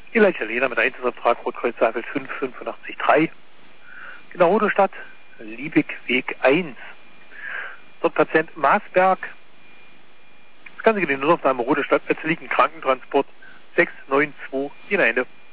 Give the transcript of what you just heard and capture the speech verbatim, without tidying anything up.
Elia Lena mit Einsatzvertrag Rotkreuz Saalfeld fünf acht fünf drei. Genau, Rudolstadt, Liebigweg eins. Dort Patient Maasberg. Das Ganze geht in Notaufnahme Rudolstadt. Jetzt liegt ein Krankentransport sechs neun zwei hinein.